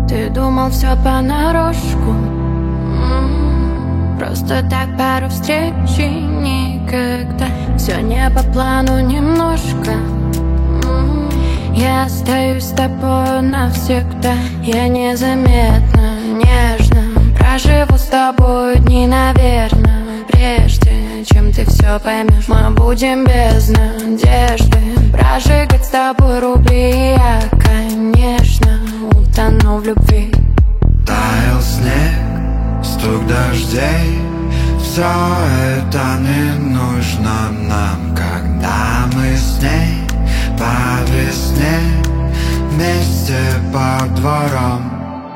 Ты думал все понарошку, просто так пару встреч и никогда. Все не по плану немножко. Я остаюсь с тобой навсегда. Я незаметно, нежно проживу с тобой дни, наверное. Прежде чем ты все поймешь, мы будем без надежды прожигать с тобой рубли. И я, конечно, утону в любви. Таял снег, стук дождей, все это не нужно нам, когда мы с ней по весне вместе по дворам.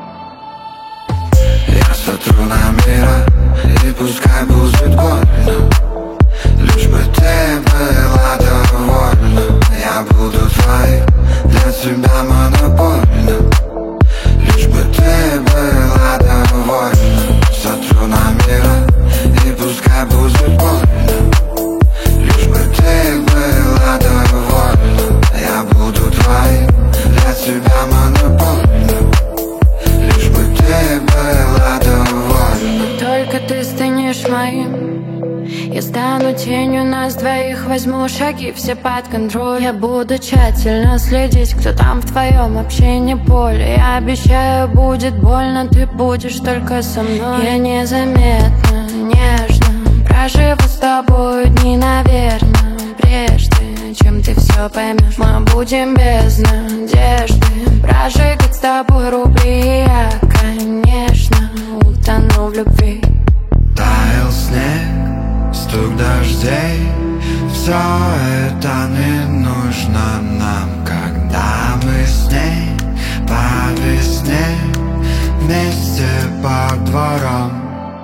Я сотру намера, и пускай будет больно, лишь бы ты была довольна. Я буду твоим, для тебя монопольно, лишь бы ты была довольна. Сотру намера, и пускай будет больно, лишь бы ты была довольна. Я буду твоим, для тебя монопольно, лишь бы ты была довольна. Только ты станешь моим, я стану тенью нас двоих. Возьму шаги все под контроль. Я буду тщательно следить, кто там в твоем общении поле. Я обещаю, будет больно, ты будешь только со мной. Я незаметно, нежно проживу с тобой дни, наверное. Прежде чем ты все поймешь, мы будем без надежды прожигать с тобой рубли. И я, конечно, утону в любви. Таял снег, стук дождей, все это не нужно нам, когда мы с ней по весне вместе по дворам.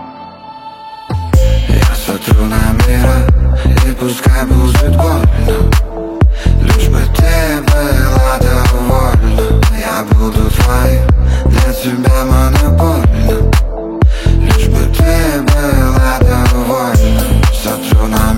Я сотру намера, и пускай будет больно, лишь бы ты была довольна. Я буду твоим, для тебя монопольно, лишь бы ты была довольна. Сотру намера,